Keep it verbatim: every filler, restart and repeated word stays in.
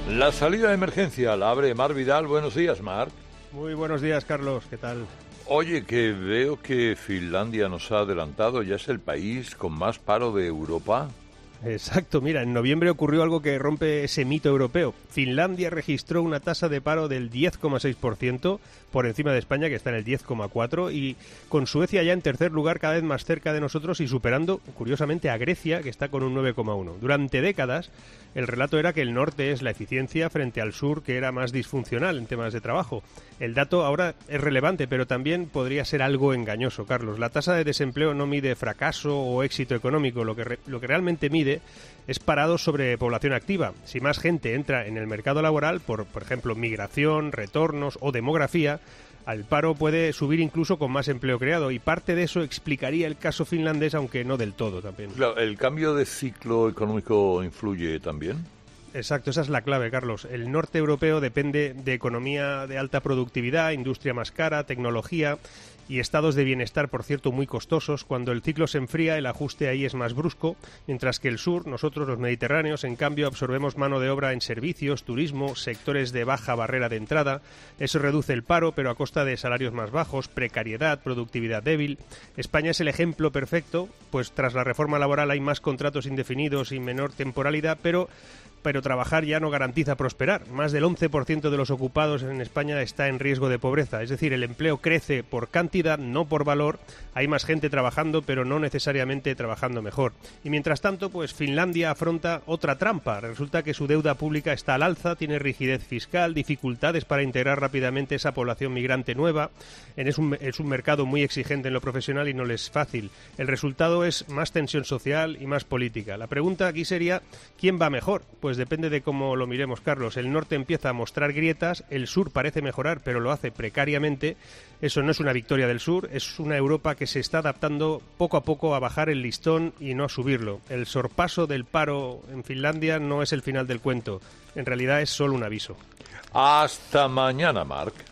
La salida de emergencia la abre Mar Vidal. Buenos días, Mar. Muy buenos días, Carlos. ¿Qué tal? Oye, que veo que Finlandia nos ha adelantado. Ya es el país con más paro de Europa. Exacto, mira, en noviembre ocurrió algo que rompe ese mito europeo. Finlandia registró una tasa de paro del diez coma seis por ciento, por encima de España, que está en el diez coma cuatro por ciento, y con Suecia ya en tercer lugar, cada vez más cerca de nosotros y superando, curiosamente, a Grecia, que está con un nueve coma uno por ciento. Durante décadas, el relato era que el norte es la eficiencia frente al sur, que era más disfuncional en temas de trabajo. El dato ahora es relevante, pero también podría ser algo engañoso, Carlos. La tasa de desempleo no mide fracaso o éxito económico, lo que, re- lo que realmente mide es parados sobre población activa. Si más gente entra en el mercado laboral, por, por ejemplo, migración, retornos o demografía, el paro puede subir incluso con más empleo creado, y parte de eso explicaría el caso finlandés, aunque no del todo también. Claro, ¿el cambio de ciclo económico influye también? Exacto, esa es la clave, Carlos. El norte europeo depende de economía de alta productividad, industria más cara, tecnología y estados de bienestar, por cierto, muy costosos. Cuando el ciclo se enfría, el ajuste ahí es más brusco, mientras que el sur, nosotros los mediterráneos, en cambio, absorbemos mano de obra en servicios, turismo, sectores de baja barrera de entrada. Eso reduce el paro, pero a costa de salarios más bajos, precariedad, productividad débil. España es el ejemplo perfecto, pues tras la reforma laboral hay más contratos indefinidos y menor temporalidad, pero... pero trabajar ya no garantiza prosperar. Más del once por ciento de los ocupados en España está en riesgo de pobreza. Es decir, el empleo crece por cantidad, no por valor. Hay más gente trabajando, pero no necesariamente trabajando mejor. Y mientras tanto, pues Finlandia afronta otra trampa. Resulta que su deuda pública está al alza, tiene rigidez fiscal, dificultades para integrar rápidamente esa población migrante nueva. Es un, es un mercado muy exigente en lo profesional y no les es fácil. El resultado es más tensión social y más política. La pregunta aquí sería, ¿quién va mejor? Pues Pues depende de cómo lo miremos, Carlos. El norte empieza a mostrar grietas, el sur parece mejorar, pero lo hace precariamente. Eso no es una victoria del sur, es una Europa que se está adaptando poco a poco a bajar el listón y no a subirlo. El sorpaso del paro en Finlandia no es el final del cuento, en realidad es solo un aviso. Hasta mañana, Marc.